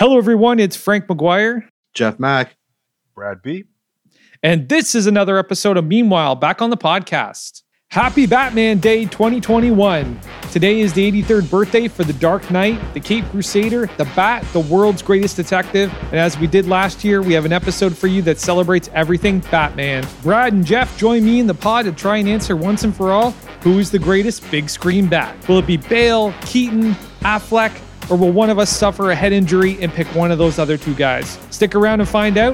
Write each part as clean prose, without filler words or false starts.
Hello, everyone. It's Frank McGuire. Jeff Mack. Brad B. And this is another episode of Meanwhile, back on the podcast. Happy Batman Day 2021. Today is the 83rd birthday for the Dark Knight, the Caped Crusader, the Bat, the world's greatest detective. And as we did last year, we have an episode for you that celebrates everything Batman. Brad and Jeff join me in the pod to try and answer once and for all, who is the greatest big screen Bat? Will it be Bale, Keaton, Affleck, or will one of us suffer a head injury and pick one of those other two guys? Stick around and find out.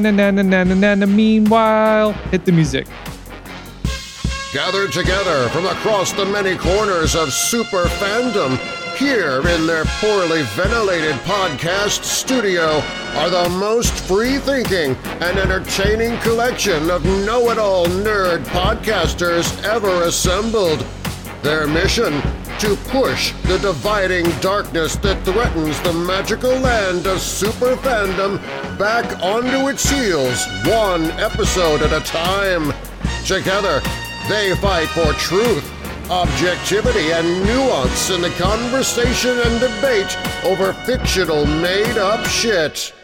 Meanwhile, hit the music. Gathered together from across the many corners of super fandom, here in their poorly ventilated podcast studio are the most free-thinking and entertaining collection of know-it-all nerd podcasters ever assembled. Their mission? To push the dividing darkness that threatens the magical land of super fandom back onto its heels, one episode at a time. Together, they fight for truth, objectivity, and nuance in the conversation and debate over fictional made-up shit.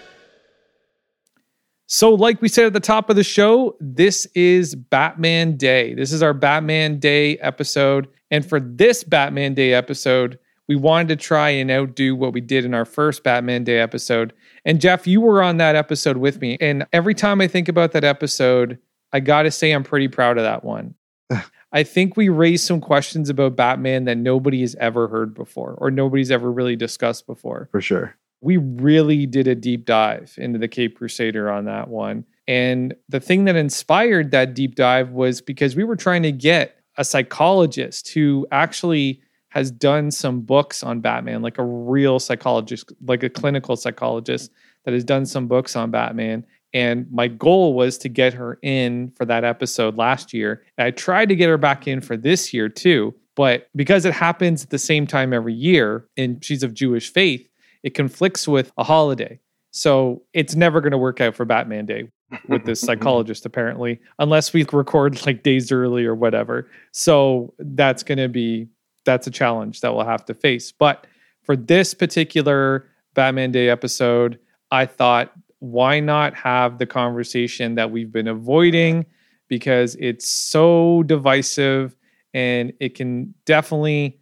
So like we said at the top of the show, this is Batman Day. This is our Batman Day episode. And for this Batman Day episode, we wanted to try and outdo what we did in our first Batman Day episode. And Jeff, you were on that episode with me. And every time I think about that episode, I got to say I'm pretty proud of that one. I think we raised some questions about Batman that nobody has ever heard before or nobody's ever really discussed before. For sure. We really did a deep dive into the Caped Crusader on that one. And the thing that inspired that deep dive was because we were trying to get a psychologist who actually has done some books on Batman, like a real psychologist, like a clinical psychologist that has done some books on Batman. And my goal was to get her in for that episode last year. And I tried to get her back in for this year too. But because it happens at the same time every year and she's of Jewish faith, it conflicts with a holiday. So it's never going to work out for Batman Day with this psychologist, apparently, unless we record like days early or whatever. So that's a challenge that we'll have to face. But for this particular Batman Day episode, I thought, why not have the conversation that we've been avoiding, because it's so divisive and it can definitely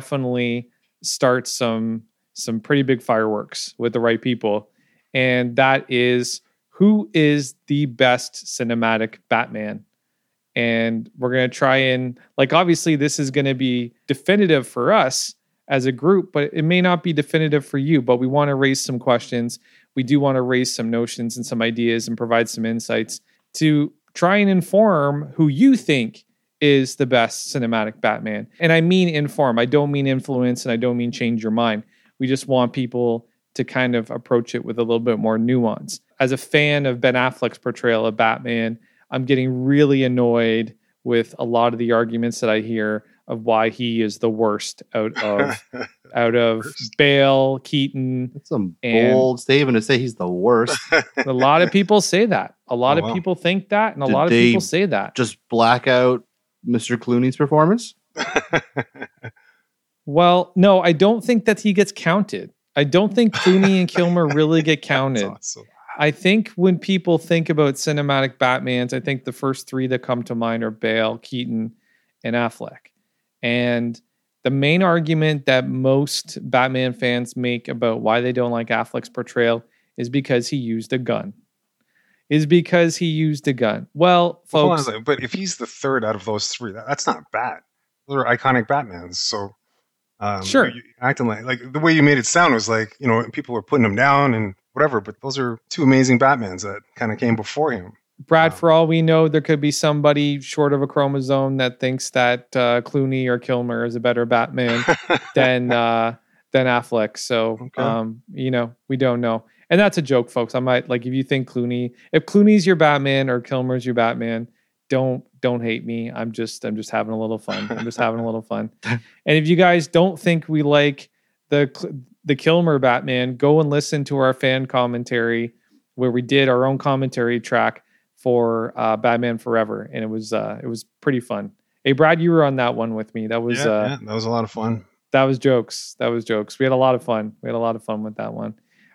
start some pretty big fireworks with the right people. And that is, who is the best cinematic Batman? And we're going to try and, like, obviously this is going to be definitive for us as a group, but it may not be definitive for you, but we want to raise some questions. We do want to raise some notions and some ideas and provide some insights to try and inform who you think is the best cinematic Batman. And I mean inform. I don't mean influence, and I don't mean change your mind. We just want people to kind of approach it with a little bit more nuance. As a fan of Ben Affleck's portrayal of Batman, I'm getting really annoyed with a lot of the arguments that I hear of why he is the worst out of Bale, Keaton. That's some bold statement to say he's the worst. A lot of people say that. A lot of people think that, and a lot of people say that. Just black out Mr. Clooney's performance? Well, no, I don't think that he gets counted. I don't think Clooney and Kilmer really get counted. Awesome. I think when people think about cinematic Batmans, I think the first three that come to mind are Bale, Keaton, and Affleck. And the main argument that most Batman fans make about why they don't like Affleck's portrayal is because he used a gun. Well, folks... Hold on, but if he's the third out of those three, that's not bad. Those are iconic Batmans, so... sure. You acting like the way you made it sound was like, you know, people were putting him down and whatever, but those are two amazing Batmans that kind of came before him. Brad, for all we know, there could be somebody short of a chromosome that thinks that Clooney or Kilmer is a better Batman than Affleck. So, okay. You know, we don't know. And that's a joke, folks. I might, like, if you think if Clooney's your Batman or Kilmer's your Batman, don't hate me. I'm just having a little fun. And if you guys don't think we like the Kilmer Batman, go and listen to our fan commentary where we did our own commentary track for Batman Forever, and it was pretty fun. Hey, Brad, you were on that one with me. That was that was a lot of fun. That was jokes. We had a lot of fun. with that one.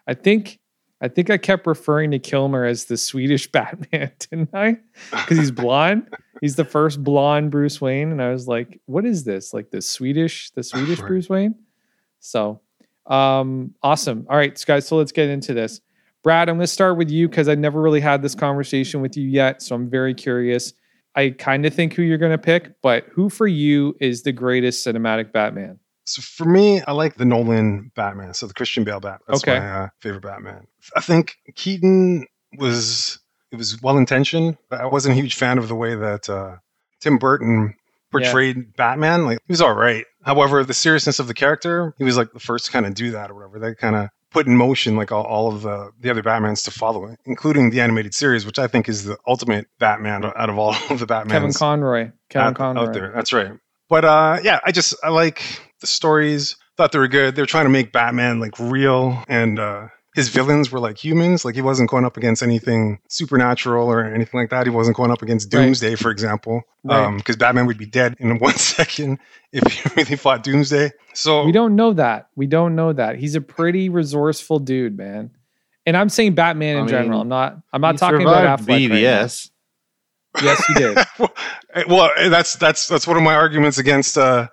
I think I kept referring to Kilmer as the Swedish Batman, didn't I? Because he's blonde. He's the first blonde Bruce Wayne, and I was like, "What is this? Like the Swedish Right. Bruce Wayne?" So, awesome. All right, guys. So let's get into this. Brad, I'm going to start with you because I never really had this conversation with you yet, so I'm very curious. I kind of think who you're going to pick, but who for you is the greatest cinematic Batman? So for me, I like the Nolan Batman. So the Christian Bale Batman. That's Okay. my favorite Batman. I think Keaton was well intentioned, but I wasn't a huge fan of the way that Tim Burton portrayed Batman. Like he was all right. However, the seriousness of the character, he was like the first to kind of do that or whatever. They kind of put in motion like all of the other Batmans to follow it, including the animated series, which I think is the ultimate Batman out of all of the Batmans. Kevin Conroy. Out there. That's right. But yeah, I like the stories. Thought they were good. They were trying to make Batman like real, and his villains were like humans. Like he wasn't going up against anything supernatural or anything like that. He wasn't going up against Doomsday, for example, because Batman would be dead in 1 second if he really fought Doomsday. So we don't know that. He's a pretty resourceful dude, man. And I'm saying Batman in general. I'm not talking about Affleck. BVS. Right now. Yes, he did. well, that's one of my arguments against the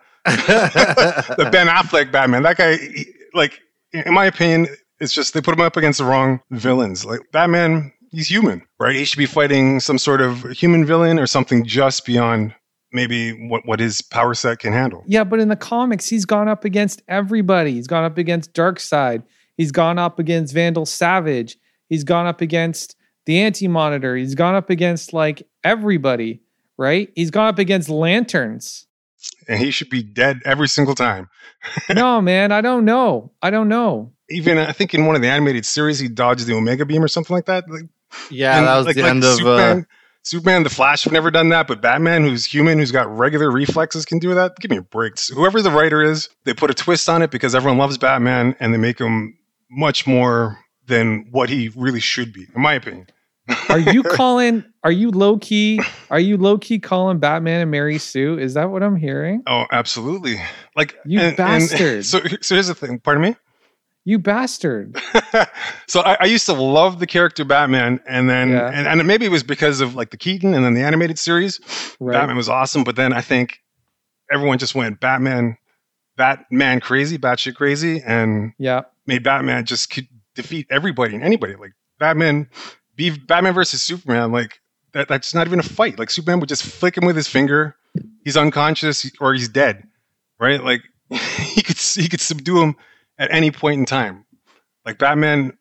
Ben Affleck Batman. That guy, like, in my opinion, it's just they put him up against the wrong villains. Like Batman, he's human, right? He should be fighting some sort of human villain or something just beyond maybe what his power set can handle. Yeah, but in the comics, he's gone up against everybody. He's gone up against Darkseid. He's gone up against Vandal Savage. He's gone up against the Anti-Monitor. He's gone up against like everybody, right? He's gone up against Lanterns. And he should be dead every single time. No, man, I don't know. Even I think in one of the animated series, he dodged the Omega Beam or something like that. Like, Yeah, that was the end of Superman, the Flash have never done that, but Batman, who's human, who's got regular reflexes, can do that. Give me a break. Whoever the writer is, they put a twist on it because everyone loves Batman, and they make him much more than what he really should be, in my opinion. Are you low key calling Batman and Mary Sue? Is that what I'm hearing? Oh, absolutely. Like You bastard. So here's the thing. Pardon me? You bastard. So I used to love the character Batman, and then and maybe it was because of like the Keaton and then the animated series. Right. Batman was awesome, but then I think everyone just went Batman crazy, batshit crazy, and made Batman just could defeat everybody and anybody. Like Batman versus Superman, like that's not even a fight. Like Superman would just flick him with his finger, he's unconscious or he's dead, right? Like he could subdue him at any point in time. Like Batman.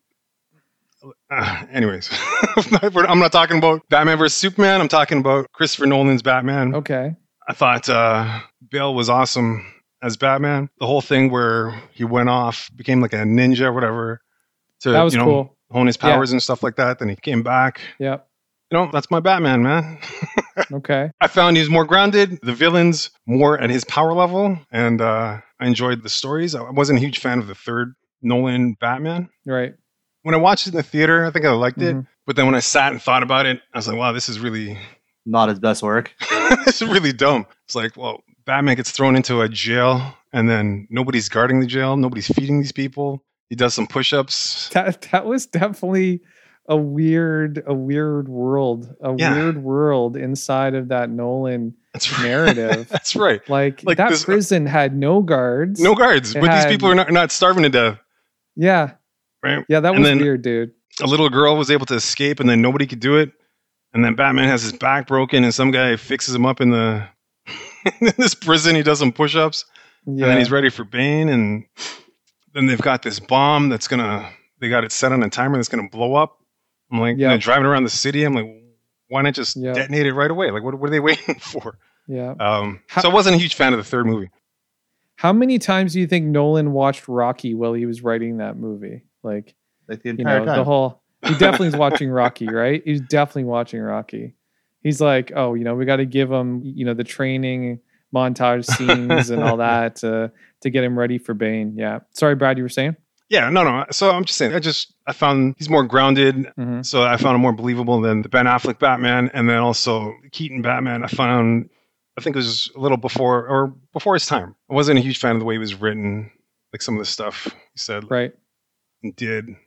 Anyways, I'm not talking about Batman versus Superman. I'm talking about Christopher Nolan's Batman. Okay. I thought Bale was awesome as Batman. The whole thing where he went off, became like a ninja or whatever to That was cool. hone his powers and stuff like that. Then he came back. Yep. That's my Batman, man. Okay. I found he was more grounded, the villains more at his power level, and I enjoyed the stories. I wasn't a huge fan of the third Nolan Batman. Right. When I watched it in the theater, I think I liked it. But then when I sat and thought about it, I was like, wow, this is really not his best work. this is really dumb. It's like, well, Batman gets thrown into a jail and then nobody's guarding the jail. Nobody's feeding these people. He does some push-ups. That was definitely a weird world, weird world inside of that Nolan narrative. That's right. Like that this, prison had no guards. No guards, but these people are not starving to death. Yeah. Right. Yeah, that was weird, dude. A little girl was able to escape and then nobody could do it. And then Batman has his back broken and some guy fixes him up in this prison. He does some push-ups. And then he's ready for Bane. And then they've got this bomb they got it set on a timer that's going to blow up. I'm like, driving around the city. I'm like, why not just detonate it right away? Like, what are they waiting for? Yeah. So I wasn't a huge fan of the third movie. How many times do you think Nolan watched Rocky while he was writing that movie? Like the entire time. He definitely is watching Rocky, right? He's definitely watching Rocky. He's like, oh, we got to give him, the training montage scenes and all that to get him ready for Bane. Yeah. Sorry, Brad, you were saying? Yeah, no. So I'm just saying, I found he's more grounded. So I found him more believable than the Ben Affleck Batman. And then also Keaton Batman, I think it was a little before his time. I wasn't a huge fan of the way he was written, like some of the stuff he said. Right. And did.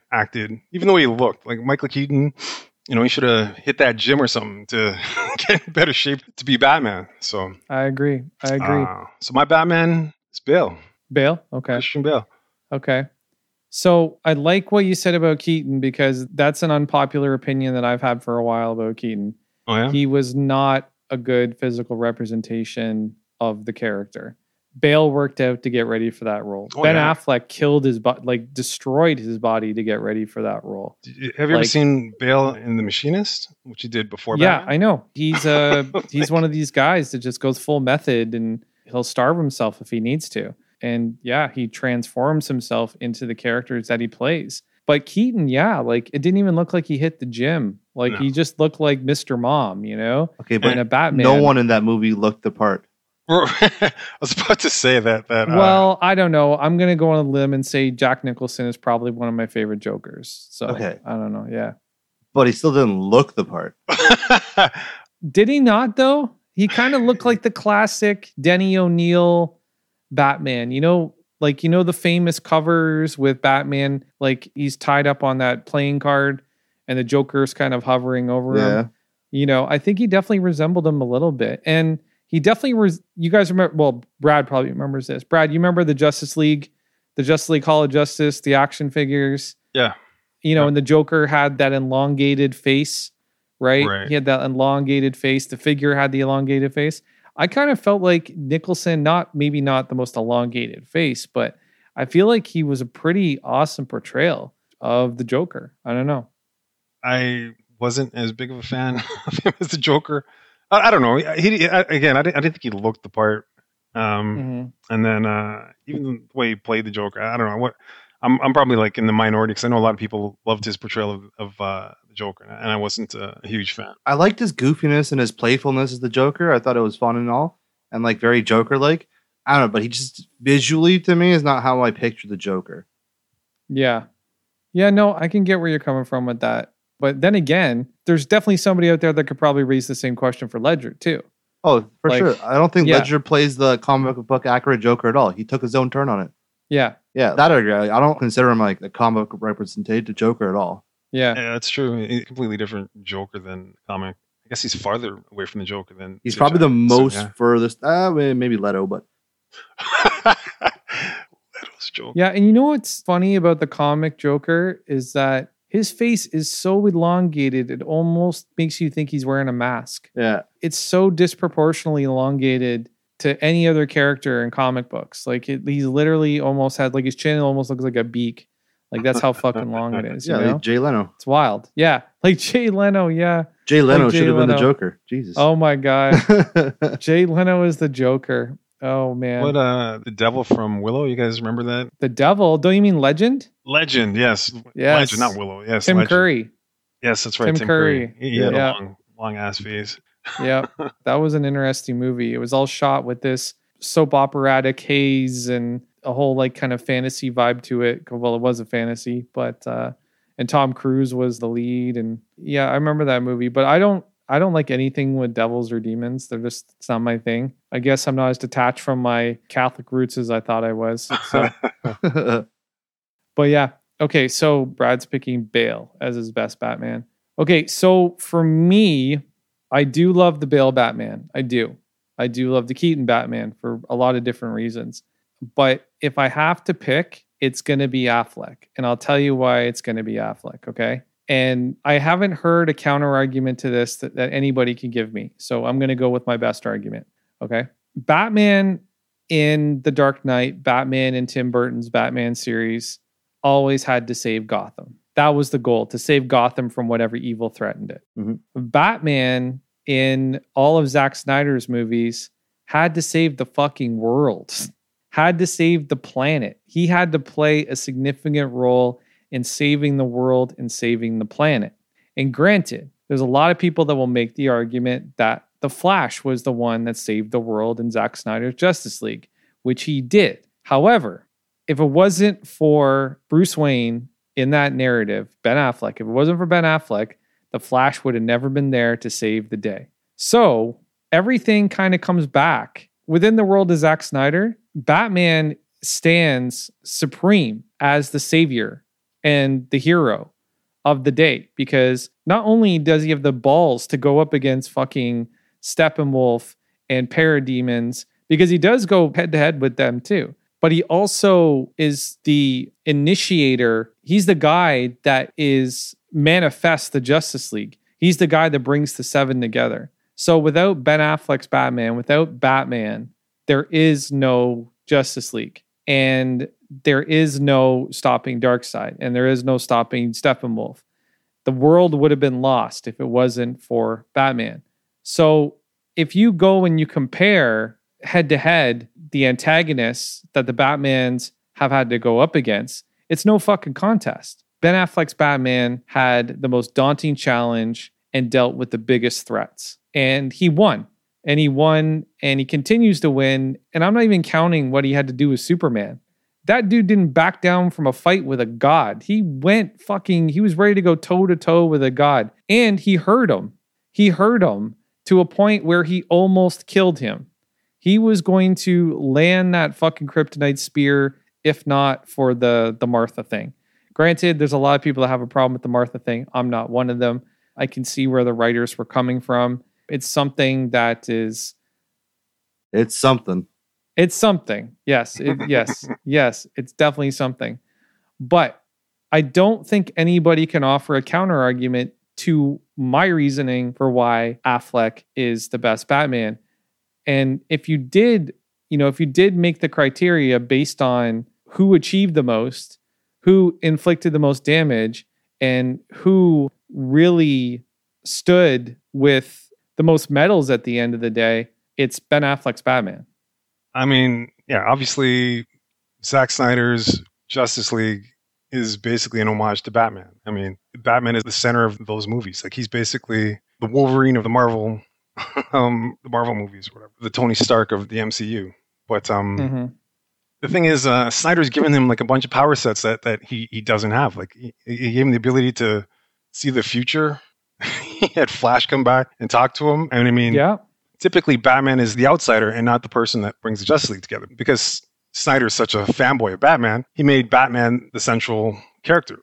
acted, even the way he looked. Like Michael Keaton, he should have hit that gym or something to get in better shape to be Batman. So I agree. So my Batman is Bale. Bale? Okay. Christian Bale. Okay. So I like what you said about Keaton because that's an unpopular opinion that I've had for a while about Keaton. Oh, yeah? He was not a good physical representation of the character. Bale worked out to get ready for that role. Ben Affleck killed his body, destroyed his body to get ready for that role. Have you ever seen Bale in The Machinist, which he did before Batman? Yeah, I know. He's one of these guys that just goes full method and he'll starve himself if he needs to. And yeah, he transforms himself into the characters that he plays. But Keaton, it didn't even look like he hit the gym. He just looked like Mr. Mom, Okay, but a Batman. No one in that movie looked the part. I was about to say that. Well, I don't know. I'm going to go on a limb and say Jack Nicholson is probably one of my favorite Jokers. So okay. I don't know. Yeah. But he still didn't look the part. Did he not, though? He kind of looked like the classic Denny O'Neil Batman. The famous covers with Batman, he's tied up on that playing card and the Joker's kind of hovering over him. I think he definitely resembled him a little bit. And he definitely you guys remember, well, Brad probably remembers this. Brad, you remember the Justice League Hall of Justice, the action figures? Yeah. And the Joker had that elongated face, right? He had that elongated face. The figure had the elongated face. I kind of felt like Nicholson, maybe not the most elongated face, but I feel like he was a pretty awesome portrayal of the Joker. I don't know. I wasn't as big of a fan of him as the Joker. I don't know. I didn't think he looked the part. And then even the way he played the Joker, I don't know what. I'm probably in the minority because I know a lot of people loved his portrayal of the Joker, and I wasn't a huge fan. I liked his goofiness and his playfulness as the Joker. I thought it was fun and all, and very Joker-like. I don't know, but he just visually to me is not how I picture the Joker. Yeah, no, I can get where you're coming from with that. But then again, there's definitely somebody out there that could probably raise the same question for Ledger too. Oh, for sure. I don't think Ledger plays the comic book accurate Joker at all. He took his own turn on it. Yeah, that I agree. I don't consider him the comic representative Joker at all. Yeah, that's true. He's a completely different Joker than comic. I guess he's farther away from the Joker than he's probably the most furthest. Maybe Leto, but Leto's Joker. Yeah, and you know what's funny about the comic Joker is that his face is so elongated, it almost makes you think he's wearing a mask. Yeah, it's so disproportionately elongated to any other character in comic books. He's literally almost had his chin almost looks like a beak. That's how fucking long it is. Yeah, like Jay Leno. It's wild. Yeah, Jay Leno. Yeah, Jay Leno should have been the Joker. Jesus. Oh my god, Jay Leno is the Joker. Oh man. What the devil from Willow? You guys remember that? The devil? Don't you mean Legend? Legend, yes. Yes. Legend, not Willow. Yes. Tim Legend. Curry. Yes, that's right. Tim Curry. He had a long ass face. Yeah, that was an interesting movie. It was all shot with this soap operatic haze and a whole kind of fantasy vibe to it. Well, it was a fantasy, but and Tom Cruise was the lead, and yeah, I remember that movie. But I don't like anything with devils or demons. It's not my thing. I guess I'm not as detached from my Catholic roots as I thought I was. So. But yeah, okay. So Brad's picking Bale as his best Batman. Okay, so for me, I do love the Bale Batman. I do love the Keaton Batman for a lot of different reasons. But if I have to pick, it's going to be Affleck. And I'll tell you why it's going to be Affleck, okay? And I haven't heard a counter argument to this that anybody can give me. So I'm going to go with my best argument, okay? Batman in The Dark Knight, Batman in Tim Burton's Batman series always had to save Gotham. That was the goal, to save Gotham from whatever evil threatened it. Mm-hmm. Batman in all of Zack Snyder's movies had to save the fucking world, had to save the planet. He had to play a significant role in saving the world and saving the planet. And granted, there's a lot of people that will make the argument that the Flash was the one that saved the world in Zack Snyder's Justice League, which he did. However, if it wasn't for Bruce Wayne in that narrative, Ben Affleck, if it wasn't for Ben Affleck, the Flash would have never been there to save the day. So everything kind of comes back. Within the world of Zack Snyder, Batman stands supreme as the savior and the hero of the day, because not only does he have the balls to go up against fucking Steppenwolf and Parademons, because he does go head to head with them too, but he also is the initiator. He's the guy that manifests the Justice League. He's the guy that brings the seven together. So without Ben Affleck's Batman, without Batman, there is no Justice League. And there is no stopping Darkseid. And there is no stopping Steppenwolf. The world would have been lost if it wasn't for Batman. So if you go and you compare head to head the antagonists that the Batmans have had to go up against, it's no fucking contest. Ben Affleck's Batman had the most daunting challenge and dealt with the biggest threats. And he won. And he won, and he continues to win. And I'm not even counting what he had to do with Superman. That dude didn't back down from a fight with a god. He was ready to go toe to toe with a god. And he hurt him. He hurt him to a point where he almost killed him. He was going to land that fucking kryptonite spear, if not for the Martha thing. Granted, there's a lot of people that have a problem with the Martha thing. I'm not one of them. I can see where the writers were coming from. It's something that is... It's something. It's something. Yes. Yes. It's definitely something. But I don't think anybody can offer a counter argument to my reasoning for why Affleck is the best Batman. And if you did make the criteria based on who achieved the most, who inflicted the most damage, and who really stood with the most medals at the end of the day, it's Ben Affleck's Batman. I mean, yeah, obviously Zack Snyder's Justice League is basically an homage to Batman. I mean, Batman is the center of those movies. Like, he's basically the Wolverine of the Marvel the Marvel movies, whatever, the Tony Stark of the MCU. But the thing is, Snyder's given him like a bunch of power sets that he doesn't have. Like, he gave him the ability to see the future. He had Flash come back and talk to him. And I mean, typically Batman is the outsider and not the person that brings the Justice League together. Because Snyder's such a fanboy of Batman, he made Batman the central character.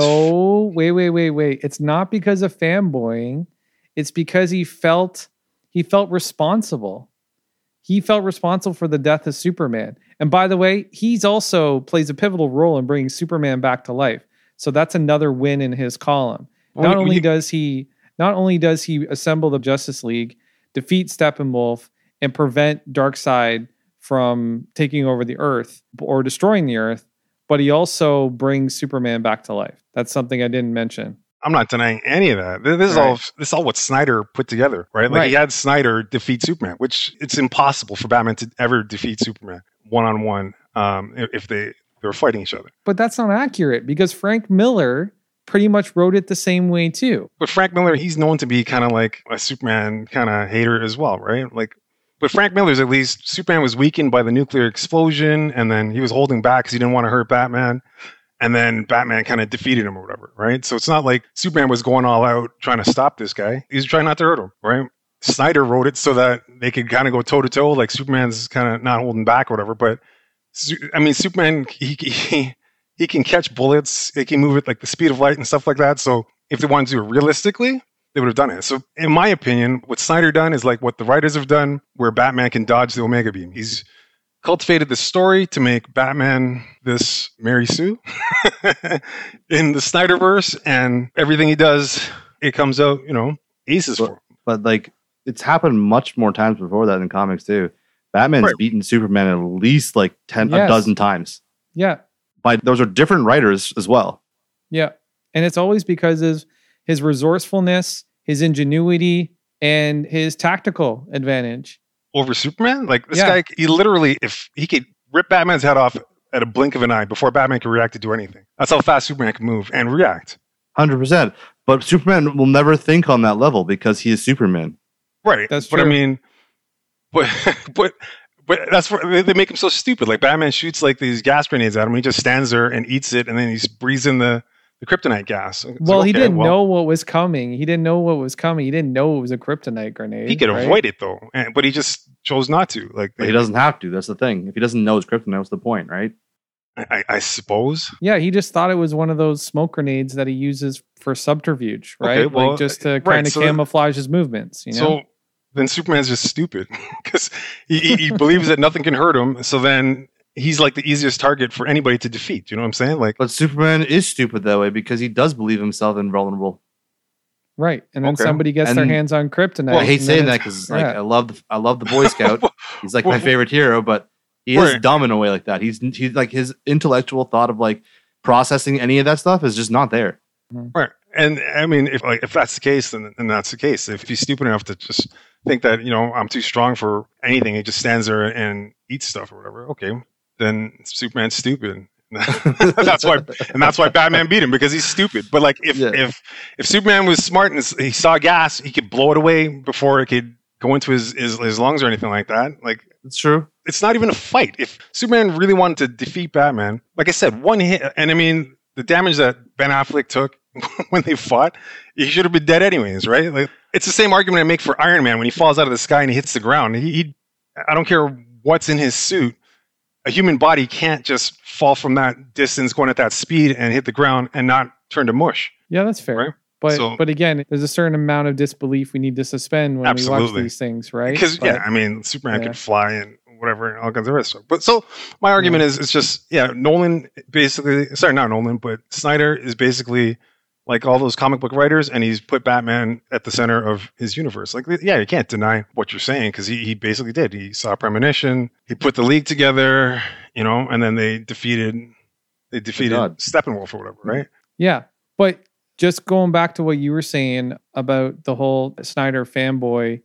Wait. It's not because of fanboying. It's because he felt responsible. He felt responsible for the death of Superman. And by the way, he's also plays a pivotal role in bringing Superman back to life. So that's another win in his column. Not only does he assemble the Justice League, defeat Steppenwolf, and prevent Darkseid from taking over the Earth or destroying the Earth, but he also brings Superman back to life. That's something I didn't mention. I'm not denying any of that. This is all what Snyder put together, right? Like, he had Snyder defeat Superman, which it's impossible for Batman to ever defeat Superman one-on-one if they were fighting each other. But that's not accurate, because Frank Miller pretty much wrote it the same way too. But Frank Miller, he's known to be kind of like a Superman kind of hater as well, right? Like, but Frank Miller's, at least, Superman was weakened by the nuclear explosion, and then he was holding back because he didn't want to hurt Batman. And then Batman kind of defeated him or whatever, right? So it's not like Superman was going all out trying to stop this guy. He was trying not to hurt him, right? Snyder wrote it so that they could kind of go toe-to-toe, like Superman's kind of not holding back or whatever. But, I mean, Superman, he can catch bullets. He can move at like the speed of light and stuff like that. So if they wanted to do it realistically, they would have done it. So in my opinion, what Snyder done is like what the writers have done, where Batman can dodge the Omega Beam. He's cultivated this story to make Batman this Mary Sue in the Snyderverse, and everything he does, it comes out, aces for him. But like, it's happened much more times before that in comics too. Batman's beaten Superman at least like a dozen times. Yeah. Those are different writers as well. Yeah. And it's always because of his resourcefulness, his ingenuity, and his tactical advantage. Over Superman? Like, this guy, he literally, if he could rip Batman's head off at a blink of an eye before Batman can react to do anything. That's how fast Superman can move and react. 100%. But Superman will never think on that level because he is Superman. Right. That's true. But I mean, but that's where they make him so stupid. Like, Batman shoots like these gas grenades at him. He just stands there and eats it, and then he breathes in the kryptonite gas. He didn't know what was coming. He didn't know what was coming. He didn't know it was a kryptonite grenade. He could avoid it though, but he just chose not to. Like, but he doesn't have to. That's the thing. If he doesn't know it's kryptonite, what's the point, right? I suppose. Yeah, he just thought it was one of those smoke grenades that he uses for subterfuge, right? Okay, well, like just to kind of camouflage his movements. You know? So then Superman's just stupid because he believes that nothing can hurt him. So then he's like the easiest target for anybody to defeat. You know what I'm saying? Like, but Superman is stupid that way because he does believe himself invulnerable. Right, and then somebody gets their hands on kryptonite. Well, I hate saying that because like I love the Boy Scout. He's like my favorite hero, but he is dumb in a way like that. He's like his intellectual thought of like processing any of that stuff is just not there. Right, and I mean, if that's the case, then that's the case. If he's stupid enough to just think that I'm too strong for anything, he just stands there and eats stuff or whatever. Okay, then Superman's stupid. that's why Batman beat him, because he's stupid. But like if Superman was smart and he saw gas, he could blow it away before it could go into his lungs or anything like that. Like, it's true. It's not even a fight. If Superman really wanted to defeat Batman, like I said, one hit, and I mean the damage that Ben Affleck took when they fought, he should have been dead anyways, right? Like, it's the same argument I make for Iron Man when he falls out of the sky and he hits the ground. I don't care what's in his suit. A human body can't just fall from that distance going at that speed and hit the ground and not turn to mush. Yeah, that's fair. Right? But again, there's a certain amount of disbelief we need to suspend when we watch these things, right? Because I mean, Superman can fly and whatever and all kinds of other stuff. But so my argument is, it's just Nolan basically, sorry, not Nolan, but Snyder is basically like all those comic book writers, and he's put Batman at the center of his universe. Like, you can't deny what you're saying, because he basically did. He saw premonition. He put the League together, and then they defeated Steppenwolf or whatever, right? Yeah, but just going back to what you were saying about the whole Snyder fanboy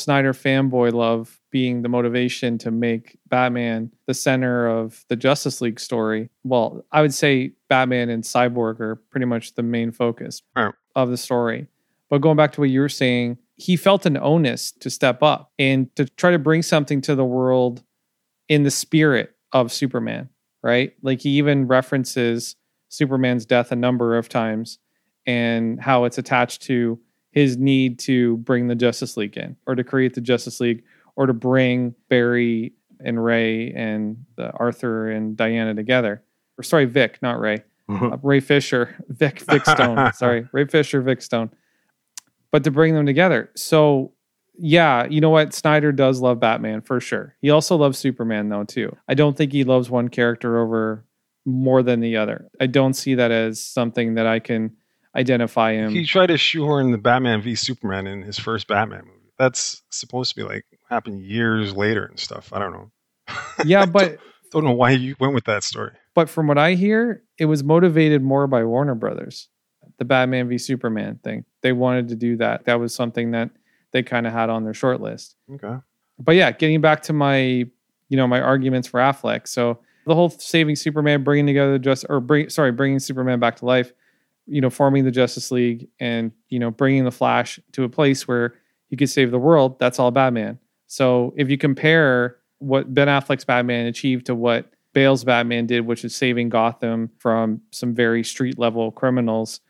love being the motivation to make Batman the center of the Justice League story. Well, I would say Batman and Cyborg are pretty much the main focus of the story. But going back to what you were saying, he felt an onus to step up and to try to bring something to the world in the spirit of Superman, right? Like, he even references Superman's death a number of times and how it's attached to his need to bring the Justice League in, or to create the Justice League, or to bring Barry and Ray and Arthur and Diana together. Or sorry, Vic, not Ray. Ray Fisher, Vic Stone. Sorry, Ray Fisher, Vic Stone. But to bring them together. So, yeah, you know what? Snyder does love Batman, for sure. He also loves Superman, though, too. I don't think he loves one character over more than the other. I don't see that as something that I can identify him. He tried to shoehorn the Batman v Superman in his first Batman movie. That's supposed to be like happen years later and stuff. I don't know. Yeah, but don't know why you went with that story. But from what I hear, it was motivated more by Warner Brothers, the Batman v Superman thing. They wanted to do that. That was something that they kind of had on their short list. Okay. But yeah, getting back to my arguments for Affleck. So the whole saving Superman, bringing Superman back to life, forming the Justice League, and bringing the Flash to a place where he could save the world. That's all Batman. So if you compare what Ben Affleck's Batman achieved to what Bale's Batman did, which is saving Gotham from some very street level criminals,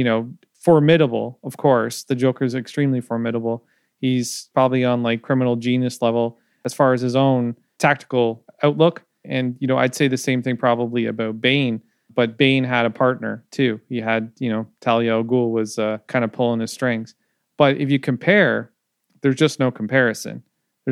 formidable, of course. The Joker's extremely formidable. He's probably on like criminal genius level as far as his own tactical outlook. And, I'd say the same thing probably about Bane. But Bane had a partner too. He had, Talia al Ghul was kind of pulling his strings. But if you compare, there's just no comparison.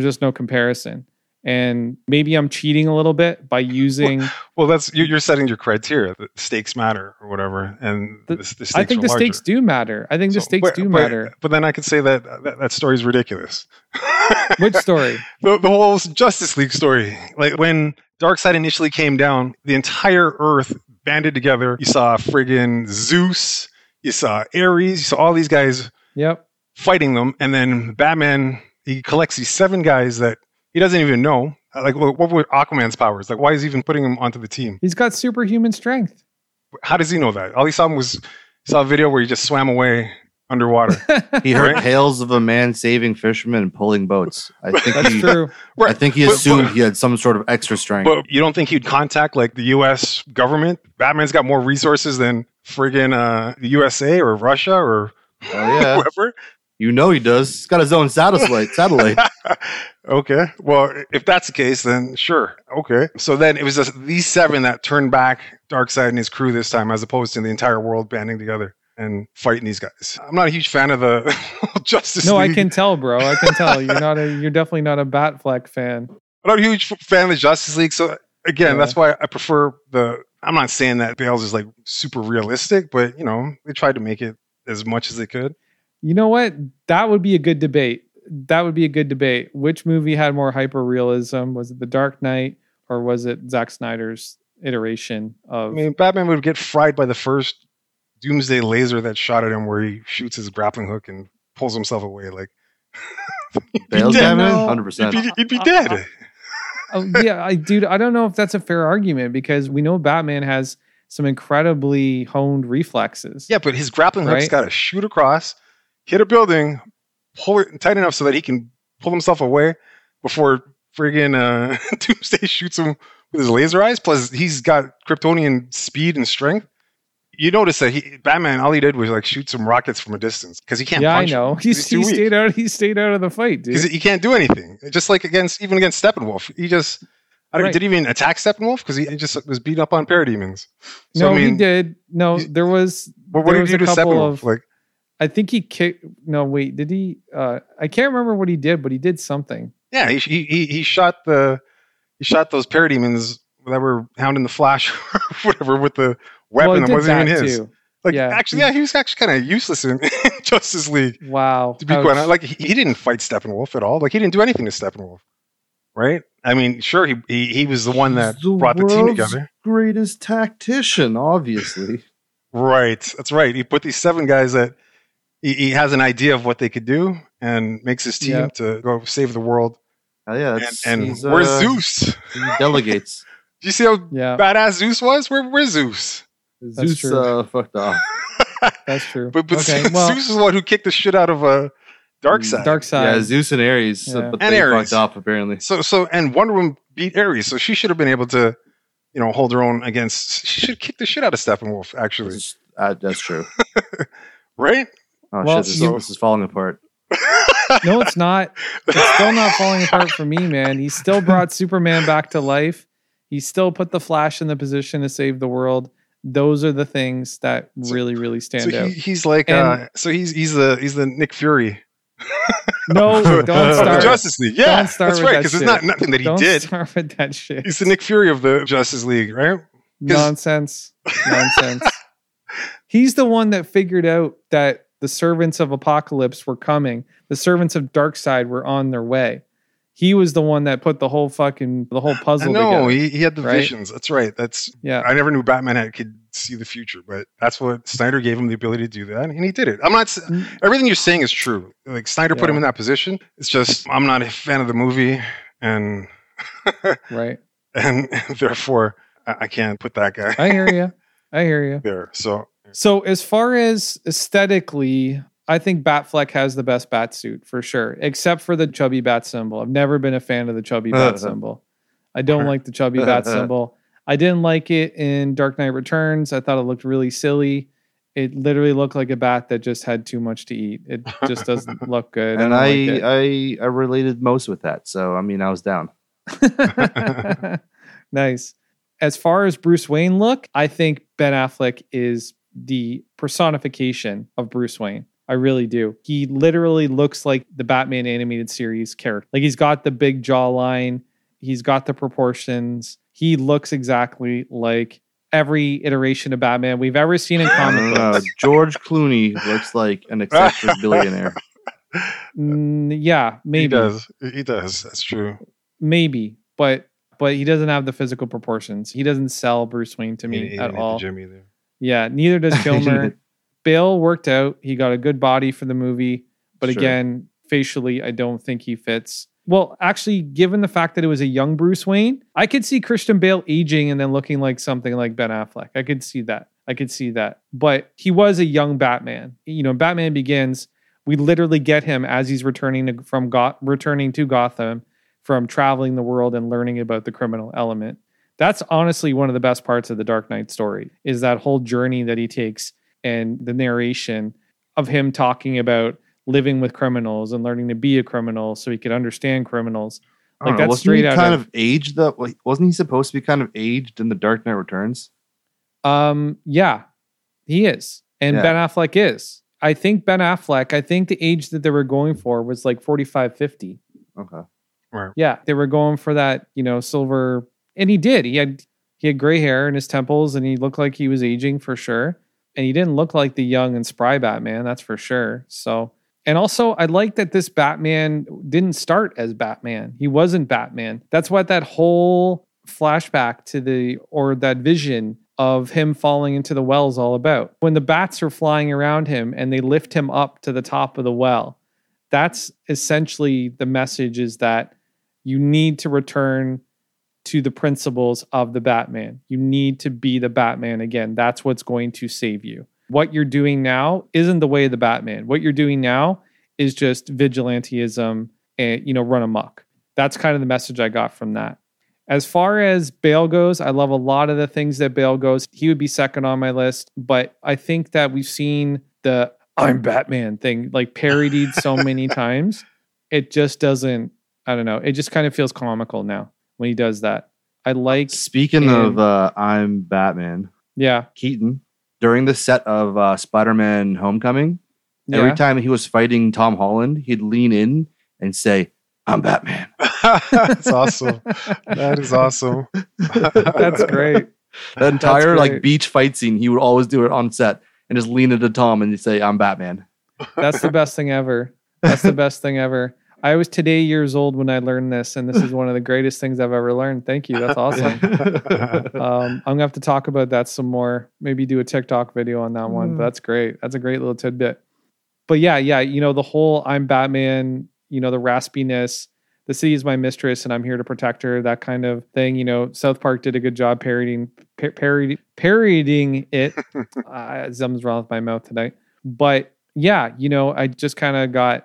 And maybe I'm cheating a little bit by using. Well, that's you're setting your criteria. The stakes matter or whatever, and the stakes I think the larger. Stakes do matter. I think the stakes do matter. But then I could say that story is ridiculous. Which story? The whole Justice League story. Like when Darkseid initially came down, the entire Earth banded together. You saw friggin' Zeus. You saw Ares. You saw all these guys. Yep. Fighting them, and then Batman, he collects these 7 guys that he doesn't even know. Like, what were Aquaman's powers? Like, why is he even putting him onto the team? He's got superhuman strength. How does he know that? All he saw a video where he just swam away underwater. He heard tales of a man saving fishermen and pulling boats. I think that's true. I think he assumed he had some sort of extra strength. But you don't think he'd contact like the U.S. government? Batman's got more resources than friggin' the USA or Russia or whoever. He does. He's got his own satellite. Okay. Well, if that's the case, then sure. Okay. So then it was these 7 that turned back Darkseid and his crew this time, as opposed to the entire world banding together and fighting these guys. I'm not a huge fan of the Justice League. No, I can tell, bro. I can tell. You're definitely not a Batfleck fan. I'm not a huge fan of the Justice League. So again, that's why I prefer I'm not saying that Bale's is like super realistic, but they tried to make it as much as they could. You know what? That would be a good debate. Which movie had more hyper realism? Was it The Dark Knight or was it Zack Snyder's iteration of? I mean, Batman would get fried by the first doomsday laser that shot at him, where he shoots his grappling hook and pulls himself away. Like, Bale's Batman, 100%. He'd be dead. Dude, I don't know if that's a fair argument because we know Batman has some incredibly honed reflexes. Yeah, but his grappling hook's got to shoot across, hit a building, pull it tight enough so that he can pull himself away before friggin' Doomsday shoots him with his laser eyes. Plus, he's got Kryptonian speed and strength. You notice that Batman, all he did was like shoot some rockets from a distance because he can't punch. Yeah, I know. He stayed out of the fight, dude. He can't do anything. Just like against Steppenwolf. He just did he even attack Steppenwolf? Because he just was beat up on parademons. So, he did. No, there was. What did he do to Steppenwolf? Like, I think he kicked. No, wait. Did he? I can't remember what he did, but he did something. Yeah, he shot those parademons that were hounding the Flash or whatever with the weapon that wasn't even his. Too. Like, actually, he was actually kind of useless in Justice League. Wow. To be quite honest, like he didn't fight Steppenwolf at all. Like he didn't do anything to Steppenwolf. Right? I mean, sure, he was the one that brought the team together. Greatest tactician, obviously. Right. That's right. He put these 7 guys that he has an idea of what they could do and makes his team to go save the world. Oh, yeah. And where's Zeus? He delegates. Do you see how badass Zeus was? Where's Zeus? Zeus fucked off. That's true. But Zeus is the one who kicked the shit out of Darkseid. Yeah, Zeus and Ares. But they fucked off, apparently. So and Wonder Woman beat Ares, so she should have been able to, hold her own against. She should kick the shit out of Steppenwolf, actually. That's true. Right? Oh, well, shit, this is falling apart. No, it's not. It's still not falling apart for me, man. He still brought Superman back to life. He still put the Flash in the position to save the world. Those are the things that really, really stand out. He's like, he's the Nick Fury. No, don't start. Justice League. Yeah, that's right. Because it's not nothing that he did. Don't start with that shit. He's the Nick Fury of the Justice League, right? Nonsense. He's the one that figured out that the servants of Apocalypse were coming. The servants of Darkseid were on their way. He was the one that put the whole puzzle together. No, he had the visions. That's right. I never knew Batman could see the future, but that's what Snyder gave him the ability to do that, and he did it. Everything you're saying is true. Like Snyder put him in that position. It's just I'm not a fan of the movie, and right, and therefore I can't put that guy. I hear you. There. So as far as aesthetically, I think Batfleck has the best bat suit for sure, except for the chubby bat symbol. I've never been a fan of the chubby bat symbol. I don't like the chubby bat symbol. I didn't like it in Dark Knight Returns. I thought it looked really silly. It literally looked like a bat that just had too much to eat. It just doesn't look good. And I related most with that. So, I mean, I was down. Nice. As far as Bruce Wayne look, I think Ben Affleck is the personification of Bruce Wayne. I really do. He literally looks like the Batman animated series character. Like he's got the big jawline. He's got the proportions. He looks exactly like every iteration of Batman we've ever seen in comic books. George Clooney looks like an eccentric billionaire. Yeah, maybe. He does. That's true. Maybe, but he doesn't have the physical proportions. He doesn't sell Bruce Wayne to me at all. Yeah, neither does Kilmer. Bale worked out. He got a good body for the movie. But again, facially, I don't think he fits. Well, actually, given the fact that it was a young Bruce Wayne, I could see Christian Bale aging and then looking like something like Ben Affleck. I could see that. But he was a young Batman. Batman Begins, we literally get him as he's returning to Gotham from traveling the world and learning about the criminal element. That's honestly one of the best parts of the Dark Knight story, is that whole journey that he takes and the narration of him talking about living with criminals and learning to be a criminal so he could understand criminals. Like that's straight out kind of aged. Wasn't he supposed to be kind of aged in The Dark Knight Returns? Yeah, he is, and Ben Affleck is. I think the age that they were going for was like 45, 50. Okay. Right. Yeah, they were going for that, silver, and he did. He had gray hair in his temples, and he looked like he was aging for sure. And he didn't look like the young and spry Batman, that's for sure. So, and also, I like that this Batman didn't start as Batman. He wasn't Batman. That's what that whole flashback that vision of him falling into the well is all about. When the bats are flying around him and they lift him up to the top of the well, that's essentially the message, is that you need to return to the principles of the Batman. You need to be the Batman again. That's what's going to save you. What you're doing now isn't the way of the Batman. What you're doing now is just vigilantism and, run amok. That's kind of the message I got from that. As far as Bale goes, I love a lot of the things that Bale goes. He would be second on my list, but I think that we've seen the I'm Batman thing like parodied so many times. It just doesn't, I don't know. It just kind of feels comical now when he does that. Speaking of I'm Batman. Yeah. Keaton, during the set of Spider-Man Homecoming, every time he was fighting Tom Holland, he'd lean in and say, I'm Batman. That's awesome. That is awesome. That's great. That entire beach fight scene, he would always do it on set and just lean into Tom and say, I'm Batman. That's the best thing ever. That's the best thing ever. I was today years old when I learned this, and this is one of the greatest things I've ever learned. Thank you. That's awesome. I'm going to have to talk about that some more. Maybe do a TikTok video on that one. But that's great. That's a great little tidbit. But yeah, the whole I'm Batman, the raspiness, the city is my mistress and I'm here to protect her, that kind of thing. South Park did a good job parodying it. Something's wrong with my mouth tonight. But yeah, I just kind of got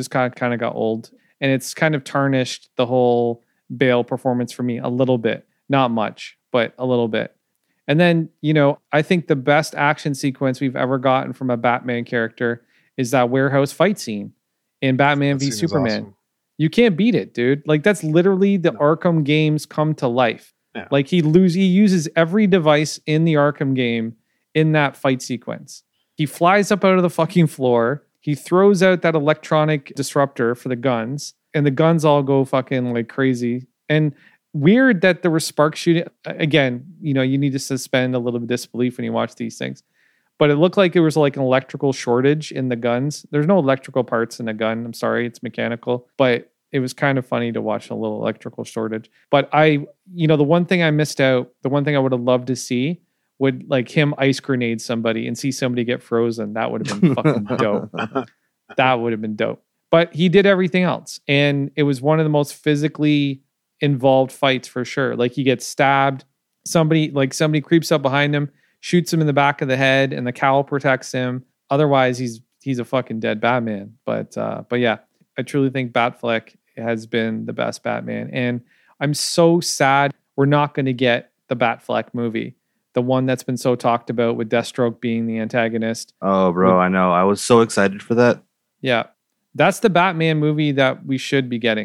old, and it's kind of tarnished the whole Bale performance for me a little bit. Not much, but a little bit. And then, I think the best action sequence we've ever gotten from a Batman character is that warehouse fight scene in Batman v Superman. Awesome. You can't beat it, dude. Like that's literally the Arkham games come to life. Yeah. Like he uses every device in the Arkham game in that fight sequence. He flies up out of the fucking floor. He throws out that electronic disruptor for the guns, and the guns all go fucking like crazy. And weird that there was spark shooting. Again, you need to suspend a little bit of disbelief when you watch these things. But it looked like it was like an electrical shortage in the guns. There's no electrical parts in a gun. I'm sorry, it's mechanical. But it was kind of funny to watch a little electrical shortage. But the one thing I missed out, the one thing I would have loved to see would like him ice grenade somebody and see somebody get frozen. That would have been fucking dope. That would have been dope. But he did everything else. And it was one of the most physically involved fights for sure. Like he gets stabbed. Somebody creeps up behind him, shoots him in the back of the head, and the cowl protects him. Otherwise, he's a fucking dead Batman. But yeah, I truly think Batfleck has been the best Batman. And I'm so sad we're not going to get the Batfleck movie. The one that's been so talked about with Deathstroke being the antagonist. Oh, bro, I know. I was so excited for that. Yeah. That's the Batman movie that we should be getting.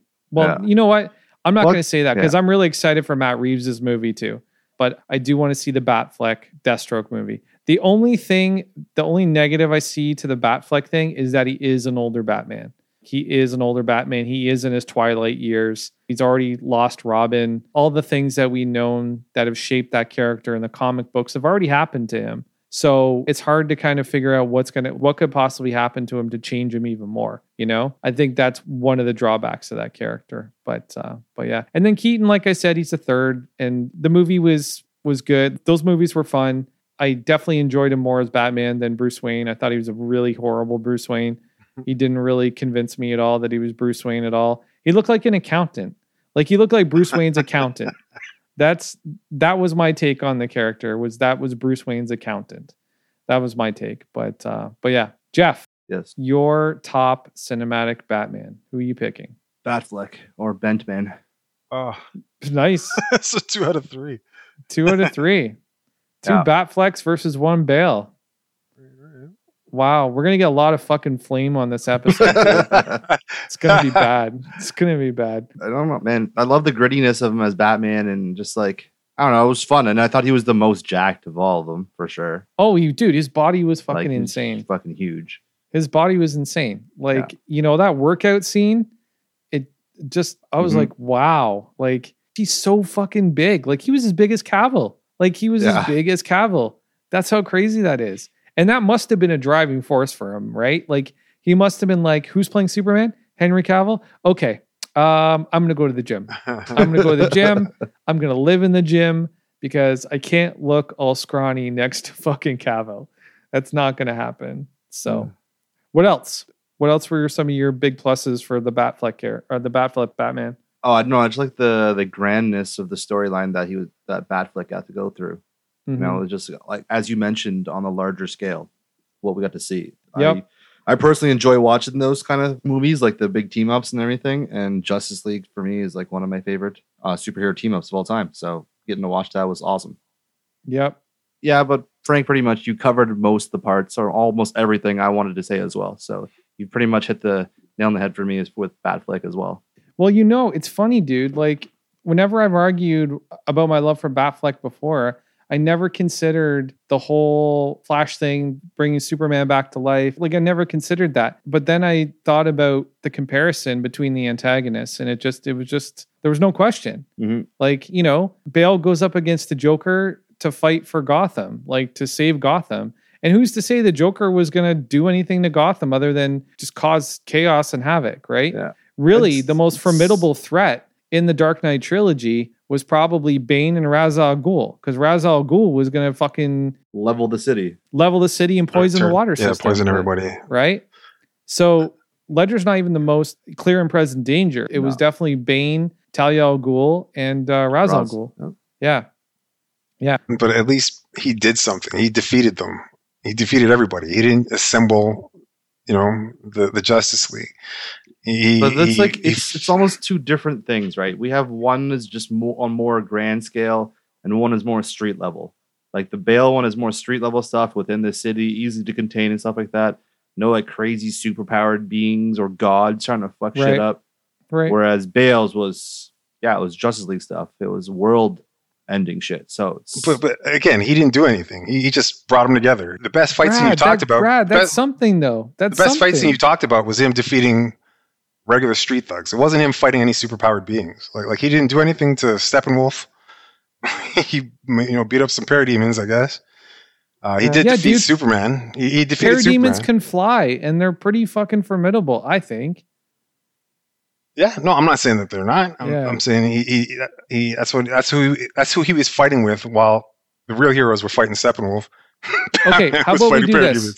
You know what? I'm not going to say that because I'm really excited for Matt Reeves' movie too. But I do want to see the Batfleck Deathstroke movie. The only negative I see to the Batfleck thing is that he is an older Batman. He is an older Batman. He is in his twilight years. He's already lost Robin. All the things that we know that have shaped that character in the comic books have already happened to him. So it's hard to kind of figure out what could possibly happen to him to change him even more. I think that's one of the drawbacks of that character. But yeah. And then Keaton, like I said, he's a third, and the movie was good. Those movies were fun. I definitely enjoyed him more as Batman than Bruce Wayne. I thought he was a really horrible Bruce Wayne. He didn't really convince me at all that he was Bruce Wayne at all. He looked like an accountant. Like he looked like Bruce Wayne's accountant. That was my take on the character. Was Bruce Wayne's accountant. That was my take. But yeah, Jeff. Yes. Your top cinematic Batman. Who are you picking? Batfleck or Bentman. Oh, nice. So 2 out of 3. 2 out of 3. 2 Batflecks versus 1 Bale. Wow, we're gonna get a lot of fucking flame on this episode. It's gonna be bad. It's gonna be bad. I don't know, man. I love the grittiness of him as Batman, and just like, I don't know, it was fun, and I thought he was the most jacked of all of them for sure. Oh, dude, his body was fucking insane. Fucking huge. His body was insane. Like, you know, that workout scene, I was like, wow, like he's so fucking big. Like he was as big as Cavill. Like he was as big as Cavill. That's how crazy that is. And that must have been a driving force for him, right? Like he must have been like, who's playing Superman? Henry Cavill? Okay. I'm going to go to the gym. I'm going to go to the gym. I'm going to live in the gym because I can't look all scrawny next to fucking Cavill. That's not going to happen. So what else? What else were some of your big pluses for the Batfleck or the Batfleck Batman? Oh, I don't know. I just like the grandness of the storyline that Batfleck got to go through. You know, just like, as you mentioned, on a larger scale, what we got to see. Yep. I personally enjoy watching those kind of movies, like the big team ups and everything. And Justice League for me is like one of my favorite superhero team ups of all time. So getting to watch that was awesome. Yep. Yeah, but Frank, pretty much you covered most of the parts or almost everything I wanted to say as well. So you pretty much hit the nail on the head for me with Batfleck as well. Well, you know, it's funny, dude. Like whenever I've argued about my love for Batfleck before, I never considered the whole Flash thing, bringing Superman back to life. Like I never considered that. But then I thought about the comparison between the antagonists, and there was no question. Like, you know, Bale goes up against the Joker to fight for Gotham, like to save Gotham. And who's to say the Joker was going to do anything to Gotham other than just cause chaos and havoc, right? Yeah. Really, the most formidable threat in the Dark Knight trilogy was probably Bane and Ra's al Ghul, because Ra's al Ghul was going to fucking level the city and poison the water system. Yeah, poison everybody. Right? So Ledger's not even the most clear and present danger. It was definitely Bane, Talia al Ghul, and Ra's al Ghul. Oh. Yeah. Yeah. But at least he did something. He defeated them. He defeated everybody. He didn't assemble, you know, the Justice League. But that's it's almost two different things, right? We have one is just more grand scale, and one is more street level. Like the Bale one is more street level stuff within the city, easy to contain and stuff like that. No like crazy superpowered beings or gods trying to fuck shit up. Right. Whereas Bale's was it was Justice League stuff. It was world ending shit. So but again, he didn't do anything. He just brought them together. The best fight scene you talked about. Brad, that's something though. That's the best fight scene you talked about was him defeating regular street thugs. It wasn't him fighting any superpowered beings. Like he didn't do anything to Steppenwolf. He beat up some parademons, I guess. He did defeat Superman. He defeated Superman. Parademons can fly, and they're pretty fucking formidable, I think. Yeah, no, I'm not saying that they're not. I'm saying he that's who he was fighting with, while the real heroes were fighting Steppenwolf. Okay, how about we do this?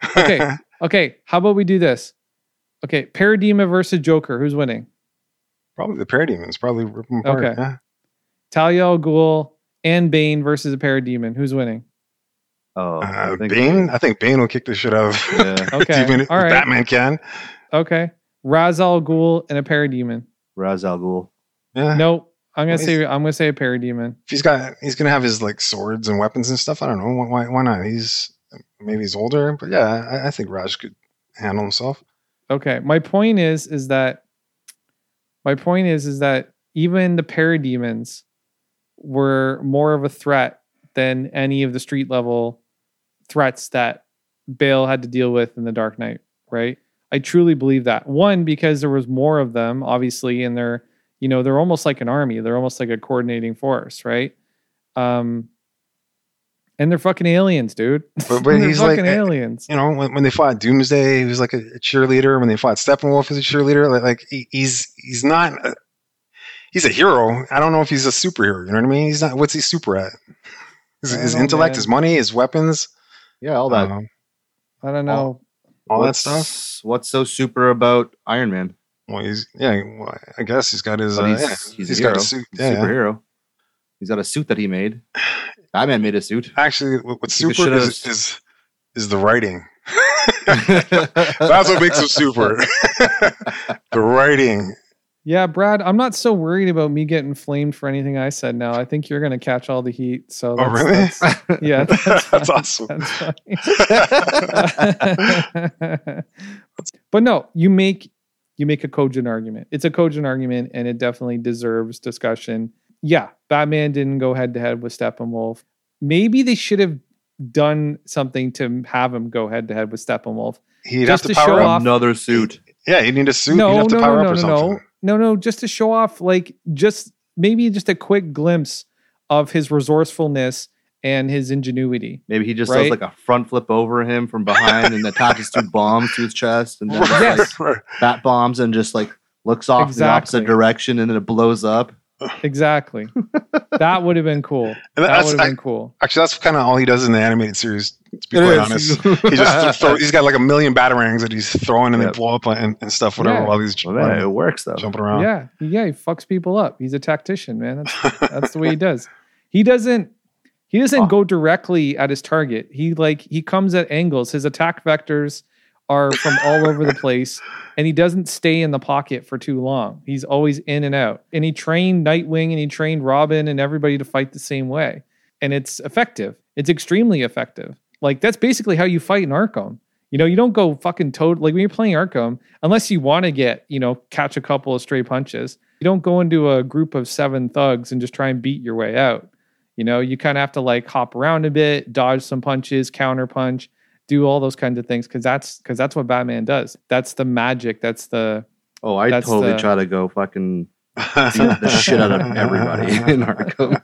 Okay, how about we do this? Okay, Parademon versus Joker. Who's winning? Probably the Parademons. Probably rip them apart. Okay. Yeah. Talia al Ghul and Bane versus a Parademon. Who's winning? Oh, Bane. I think Bane will kick the shit out of. Yeah. Okay. All right. Batman can. Okay. Ra's al Ghul and a Parademon. Ra's al Ghul. Yeah. Nope. I'm gonna say a Parademon. If he's gonna have his like swords and weapons and stuff. I don't know. Why not? Maybe he's older, but yeah, I think Raj could handle himself. Okay. My point is that even the Parademons were more of a threat than any of the street level threats that Bale had to deal with in The Dark Knight, right? I truly believe that. One, because there was more of them, obviously, and they're almost like an army. They're almost like a coordinating force, right? And they're fucking aliens, dude. But he's fucking like aliens. When they fought Doomsday, he was like a cheerleader. When they fought Steppenwolf, he's a cheerleader. Like he's not. He's a hero. I don't know if he's a superhero. You know what I mean? He's not. What's he super at? His intellect, his money, his weapons. Yeah, all that. I don't know. All that stuff. What's so super about Iron Man? Well, I guess he's got his. He's got a suit. Superhero. He's got a suit that he made. Batman made a suit. Actually, what's super is the writing. That's what makes him super. The writing. Yeah, Brad, I'm not so worried about me getting flamed for anything I said now. I think you're going to catch all the heat. So really? Yeah, that's awesome. That's but no, you make a cogent argument. It's a cogent argument, and it definitely deserves discussion. Yeah, Batman didn't go head to head with Steppenwolf. Maybe they should have done something to have him go head to head with Steppenwolf. He'd have to power up another suit. Yeah, he'd need a suit. He'd have to power up or something. No, just to show off, like, maybe just a quick glimpse of his resourcefulness and his ingenuity. Maybe he just does like a front flip over him from behind and attaches 2 bombs to his chest and then just, like, bat bombs and just like looks off in the opposite direction and then it blows up. Exactly. That would have been cool. That would have been cool. Actually, that's kind of all he does in the animated series, to be quite honest. He's got like a million batarangs that he's throwing and they blow up and stuff, whatever, while he's it works though. Jumping around. Yeah, he fucks people up. He's a tactician, man. That's the way he does. He doesn't go directly at his target. He comes at angles. His attack vectors are from all over the place, and he doesn't stay in the pocket for too long. He's always in and out. And he trained Nightwing and he trained Robin and everybody to fight the same way. And it's effective. It's extremely effective. Like, that's basically how you fight in Arkham. You know, you don't go fucking like when you're playing Arkham, unless you want to catch a couple of stray punches, you don't go into a group of 7 thugs and just try and beat your way out. You know, you kind of have to like hop around a bit, dodge some punches, counter punch, do all those kinds of things because that's what Batman does. That's the magic. I totally try to go fucking beat the shit out of everybody in Arkham.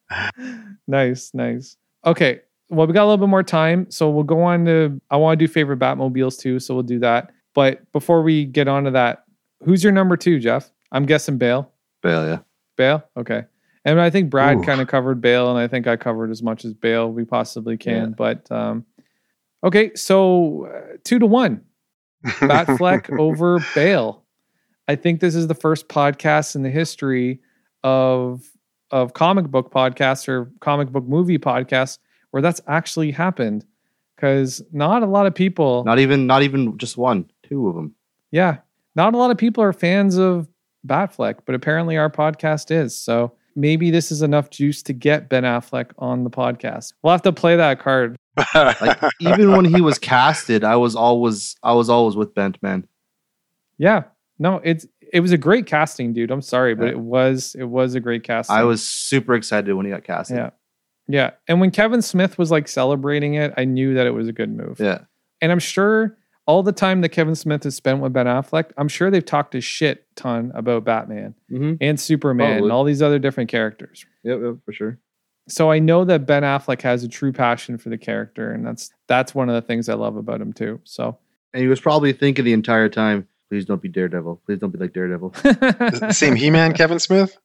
Nice. Okay, well, we got a little bit more time, so we'll go on to. I want to do favorite Batmobiles too, so we'll do that. But before we get on to that, who's your number 2, Jeff? I'm guessing Bale. Bale, yeah. Bale, okay. And I think Brad kind of covered Bale, and I think I covered as much as Bale we possibly can. Yeah. But okay, so 2-1, Batfleck over Bale. I think this is the first podcast in the history of comic book podcasts or comic book movie podcasts where that's actually happened. Because not a lot of people, not even just 1, 2 of them. Yeah, not a lot of people are fans of Batfleck, but apparently our podcast is. So maybe this is enough juice to get Ben Affleck on the podcast. We'll have to play that card. Like, even when he was casted, I was always with Bent, man. Yeah, no, it was a great casting, dude. I'm sorry, but it was a great casting. I was super excited when he got casted. Yeah, and when Kevin Smith was like celebrating it, I knew that it was a good move. Yeah, and I'm sure all the time that Kevin Smith has spent with Ben Affleck, I'm sure they've talked a shit ton about Batman and Superman and all these other different characters. Yep, for sure. So I know that Ben Affleck has a true passion for the character, and that's one of the things I love about him too. So, and he was probably thinking the entire time, please don't be Daredevil. Please don't be like Daredevil. Same He-Man, Kevin Smith?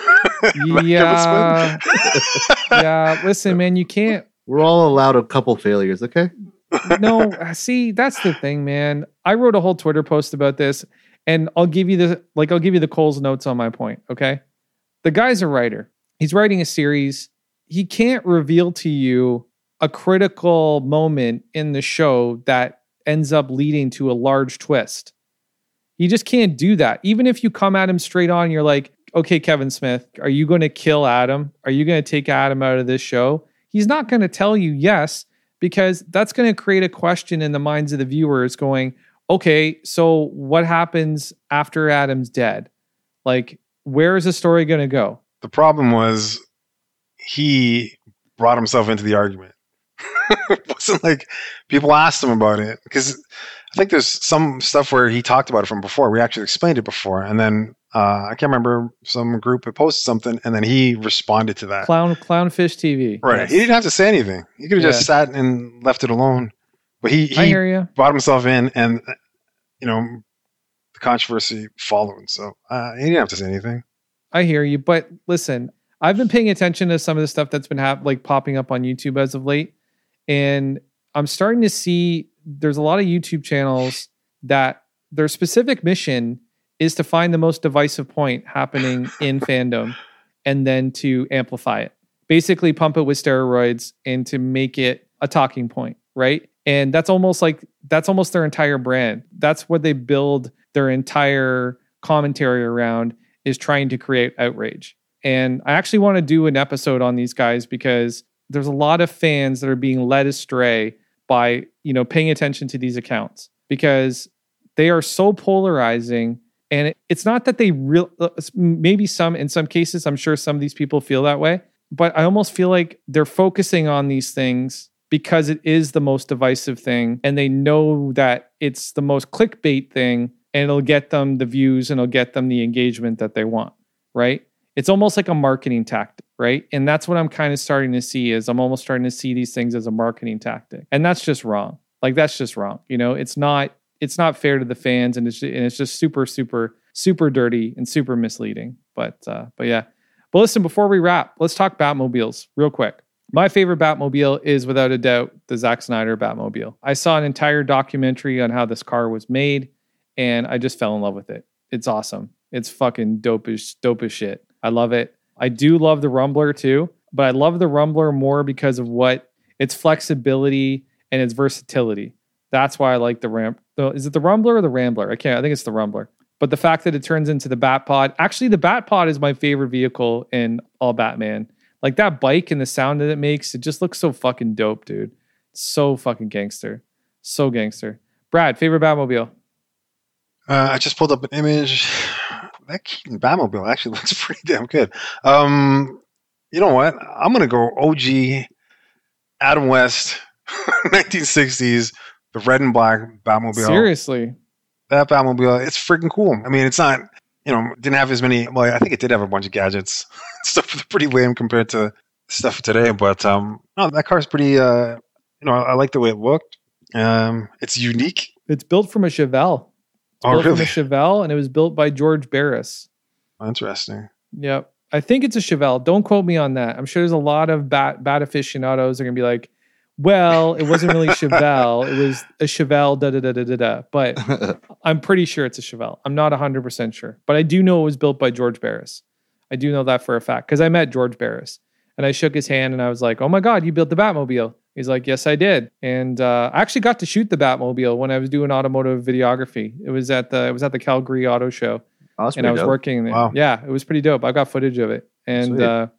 Yeah. Yeah. Listen, man, you can't. We're all allowed a couple failures, okay? No, see, that's the thing, man. I wrote a whole Twitter post about this, and I'll give you the Cole's notes on my point, okay? The guy's a writer. He's writing a series. He can't reveal to you a critical moment in the show that ends up leading to a large twist. He just can't do that. Even if you come at him straight on, you're like, okay, Kevin Smith, are you going to kill Adam? Are you going to take Adam out of this show? He's not going to tell you yes, because that's going to create a question in the minds of the viewers going, okay, so what happens after Adam's dead? Like, where is the story going to go? The problem was he brought himself into the argument. It wasn't like people asked him about it, because I think there's some stuff where he talked about it from before. We actually explained it before, and then I can't remember, some group had posted something, and then he responded to that. Clownfish TV. Right. Yes. He didn't have to say anything. He could have just sat and left it alone. But he hear you. Brought himself in, and the controversy followed. So he didn't have to say anything. I hear you, but listen, I've been paying attention to some of the stuff that's been popping up on YouTube as of late, and I'm starting to see there's a lot of YouTube channels that their specific mission is to find the most divisive point happening in fandom and then to amplify it. Basically pump it with steroids and to make it a talking point, right? And that's almost their entire brand. That's what they build their entire commentary around is trying to create outrage. And I actually want to do an episode on these guys because there's a lot of fans that are being led astray by, paying attention to these accounts because they are so polarizing. And it's not that they maybe in some cases, I'm sure some of these people feel that way, but I almost feel like they're focusing on these things because it is the most divisive thing. And they know that it's the most clickbait thing and it'll get them the views and it'll get them the engagement that they want, right? It's almost like a marketing tactic, right? And that's what I'm kind of starting to see is I'm almost starting to see these things as a marketing tactic. And that's just wrong. Like, that's just wrong. It's not fair to the fans and it's just super, super, super dirty and super misleading. But yeah. But listen, before we wrap, let's talk Batmobiles real quick. My favorite Batmobile is without a doubt the Zack Snyder Batmobile. I saw an entire documentary on how this car was made and I just fell in love with it. It's awesome. It's fucking dope as shit. I love it. I do love the Rumbler too, but I love the Rumbler more because of what its flexibility and its versatility. That's why I like the Ram. Is it the Rumbler or the Rambler? I think it's the Rumbler. But the fact that it turns into the Batpod, actually the Batpod is my favorite vehicle in all Batman. Like that bike and the sound that it makes, it just looks so fucking dope, dude. So fucking gangster. So gangster. Brad, favorite Batmobile? I just pulled up an image. That Keaton Batmobile actually looks pretty damn good. You know what? I'm going to go OG Adam West, 1960s, the red and black Batmobile. Seriously? That Batmobile, it's freaking cool. I mean, it's not, didn't have as many, well, I think it did have a bunch of gadgets. Stuff pretty lame compared to stuff today, but no, that car's pretty, I like the way it looked. It's unique. It's built from a Chevelle. Built from a Chevelle, and it was built by George Barris. Interesting. Yep. I think it's a Chevelle. Don't quote me on that. I'm sure there's a lot of bat aficionados that are going to be like, well, it wasn't really Chevelle. It was a Chevelle, da-da-da-da-da-da. But I'm pretty sure it's a Chevelle. I'm not 100% sure. But I do know it was built by George Barris. I do know that for a fact because I met George Barris. And I shook his hand and I was like, oh my God, you built the Batmobile. He's like, yes, I did. And I actually got to shoot the Batmobile when I was doing automotive videography. It was at the Calgary Auto Show. Oh, and I was working there. Wow. Yeah, it was pretty dope. I got footage of it. And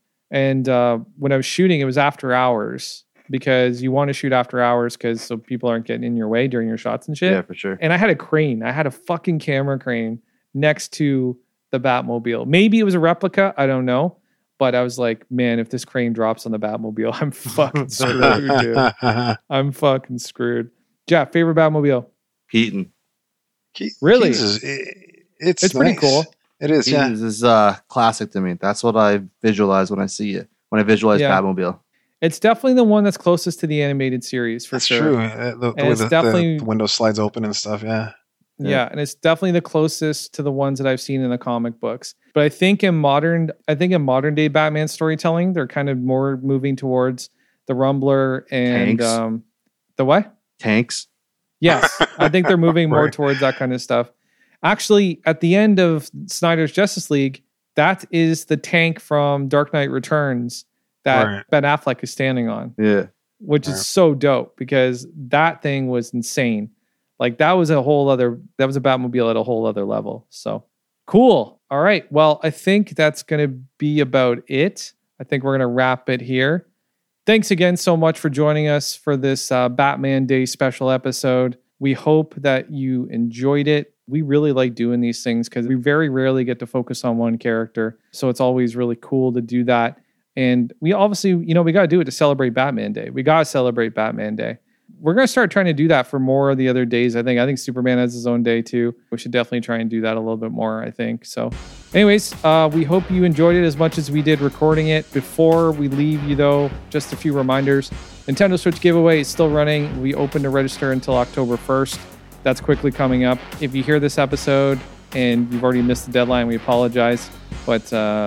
when I was shooting, it was after hours because you want to shoot after hours so people aren't getting in your way during your shots and shit. Yeah, for sure. And I had a crane. I had a fucking camera crane next to the Batmobile. Maybe it was a replica. I don't know. But I was like, man, if this crane drops on the Batmobile, I'm fucking screwed, dude. I'm fucking screwed. Jeff, favorite Batmobile? Keaton. Really? It's nice. Pretty cool. It is, yeah. This is classic to me. That's what I visualize when I see it. When I visualize Batmobile. It's definitely the one that's closest to the animated series, for sure. That's true. The way the window slides open and stuff, yeah. Yeah, and it's definitely the closest to the ones that I've seen in the comic books. But I think in modern day Batman storytelling, they're kind of more moving towards the Rumbler and the what? Tanks. Yes, I think they're moving more towards that kind of stuff. Actually, at the end of Snyder's Justice League, that is the tank from Dark Knight Returns that Ben Affleck is standing on. Yeah, which is so dope because that thing was insane. Like that was a Batmobile at a whole other level. So cool. All right. Well, I think that's going to be about it. I think we're going to wrap it here. Thanks again so much for joining us for this Batman Day special episode. We hope that you enjoyed it. We really like doing these things because we very rarely get to focus on one character. So it's always really cool to do that. And we obviously, we got to do it to celebrate Batman Day. We got to celebrate Batman Day. We're going to start trying to do that for more of the other days. I think Superman has his own day too. We should definitely try and do that a little bit more, I think. So anyways, we hope you enjoyed it as much as we did recording it. Before we leave you though, just a few reminders. Nintendo Switch giveaway is still running. We open to register until October 1st. That's quickly coming up. If you hear this episode and you've already missed the deadline, we apologize. But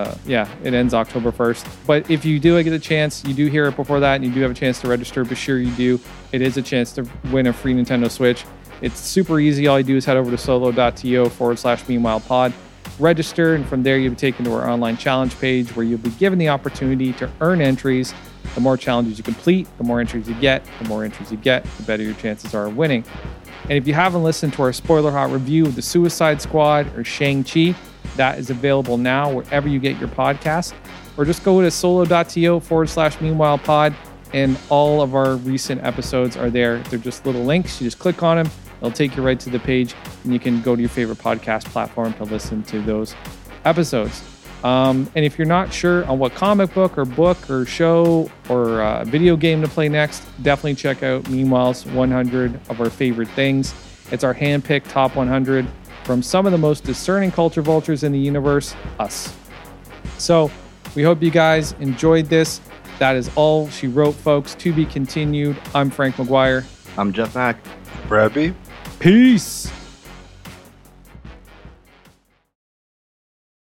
it ends October 1st. But if you do get a chance, you do hear it before that, and you do have a chance to register, be sure you do. It is a chance to win a free Nintendo Switch. It's super easy. All you do is head over to solo.to/meanwhilepod, register, and from there you'll be taken to our online challenge page where you'll be given the opportunity to earn entries The more challenges you complete, the more entries you get. The more entries you get, the better your chances are of winning. And if you haven't listened to our spoiler hot review of The Suicide Squad or Shang-Chi, that is available now wherever you get your podcasts. Or just go to solo.to/meanwhilepod, and all of our recent episodes are there. They're just little links. You just click on them. It'll take you right to the page, and you can go to your favorite podcast platform to listen to those episodes. And if you're not sure on what comic book or show or video game to play next, definitely check out Meanwhile's 100 of our favorite things. It's our hand-picked top 100 from some of the most discerning culture vultures in the universe, us. So we hope you guys enjoyed this. That is all she wrote, folks. To be continued. I'm Frank McGuire. I'm Jeff Mack. Brad B. Peace.